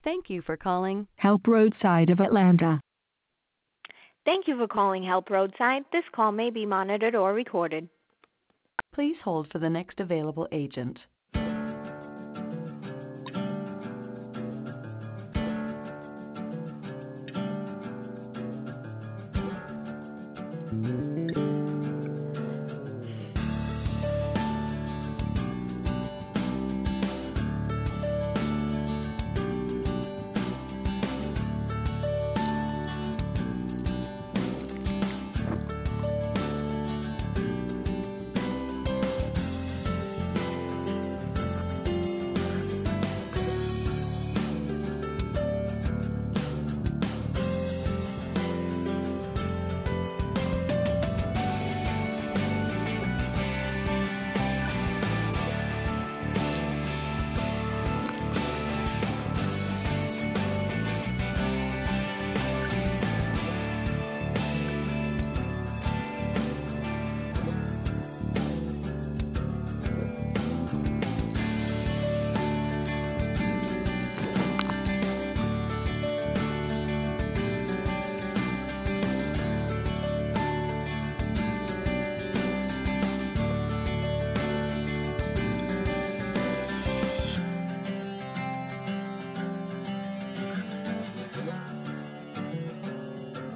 Thank you for calling. Help Roadside of Atlanta. Thank you for calling Help Roadside. This call may be monitored or recorded. Please hold for the next available agent.